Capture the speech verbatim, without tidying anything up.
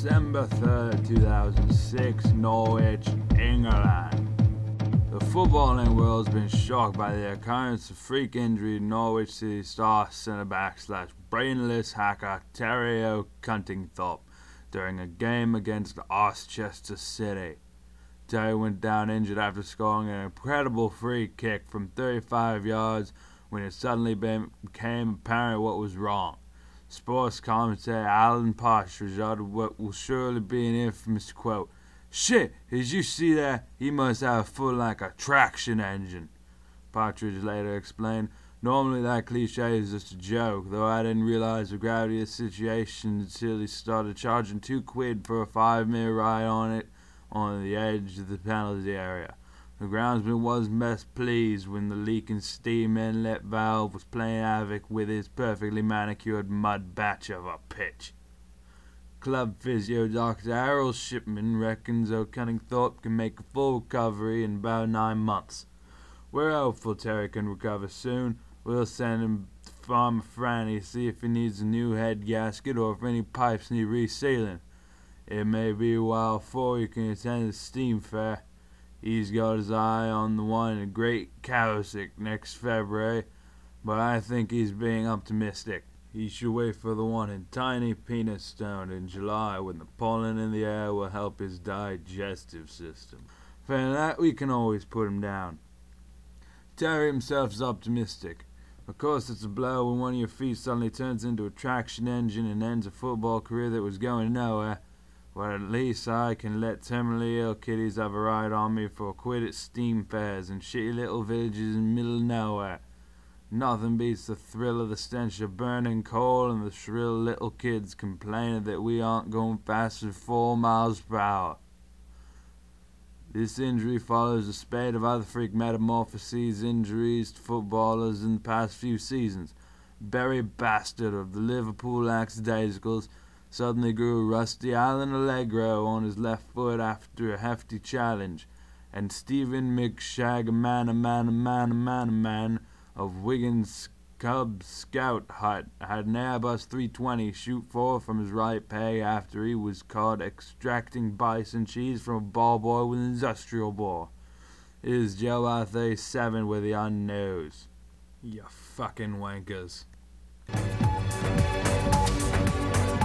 December third, two thousand six, Norwich, England. The footballing world's been shocked by the occurrence of freak injury Norwich City star centre-back slash brainless hacker Terry O'Cuntingthorpe during a game against Oxchester City. Terry went down injured after scoring an incredible free kick from thirty-five yards when it suddenly became apparent what was wrong. Sports commentator Alan Partridge uttered what will surely be an infamous quote, "Shit, did you see that? He must have a foot like a traction engine." Partridge later explained, "Normally that cliche is just a joke, though I didn't realize the gravity of the situation until he started charging two quid for a five-minute ride on it on the edge of the penalty area. The groundsman wasn't best pleased when the leaking steam inlet valve was playing havoc with his perfectly manicured mud batch of a pitch." Club physio Doctor Harold Shipman reckons O'Cuntingthorpe can make a full recovery in about nine months. "We're hopeful Terry can recover soon. We'll send him to Farmer Franny to see if he needs a new head gasket or if any pipes need resealing. It may be a while before he can attend the steam fair. He's got his eye on the one in Great Cowsick next February, but I think he's being optimistic. He should wait for the one in Tiny Peanut Stone in July when the pollen in the air will help his digestive system. Failing that, we can always put him down." Terry himself is optimistic. "Of course it's a blow when one of your feet suddenly turns into a traction engine and ends a football career that was going nowhere. But at least I can let terminally ill kiddies have a ride on me for a quid at steam fairs in shitty little villages in the middle of nowhere. Nothing beats the thrill of the stench of burning coal and the shrill little kids complaining that we aren't going faster than four miles per hour." This injury follows a spate of other freak metamorphoses injuries to footballers in the past few seasons. Barry Bastard of the Liverpool Lackadaisicals suddenly grew rusty Alan Allegro on his left foot after a hefty challenge, and Stephen McShagman of Wigan's Cub Scout Hut had an Airbus three twenty shoot forward from his right peg after he was caught extracting bison cheese from a ball boy with an industrial bore. It is Joe R thirty-seven with the unknows. You fucking wankers.